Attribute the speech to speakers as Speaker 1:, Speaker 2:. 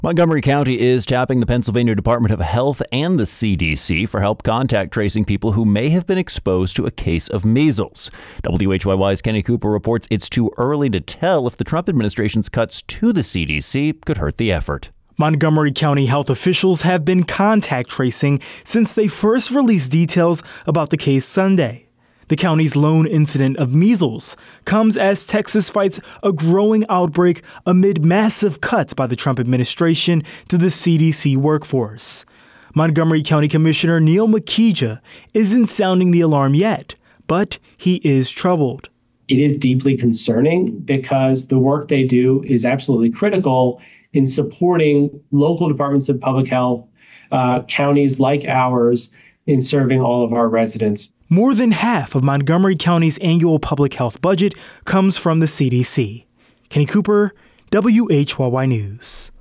Speaker 1: Montgomery County is tapping the Pennsylvania Department of Health and the CDC for help contact tracing people who may have been exposed to a case of measles. WHYY's Kenny Cooper reports it's too early to tell if the Trump administration's cuts to the CDC could hurt the effort.
Speaker 2: Montgomery County health officials have been contact tracing since they first released details about the case Sunday. The county's lone incident of measles comes as Texas fights a growing outbreak amid massive cuts by the Trump administration to the CDC workforce. Montgomery County Commissioner Neil McKeeja isn't sounding the alarm yet, but he is troubled.
Speaker 3: It is deeply concerning because the work they do is absolutely critical in supporting local departments of public health, counties like ours, in serving all of our residents.
Speaker 2: More than half of Montgomery County's annual public health budget comes from the CDC. Kenny Cooper, WHYY News.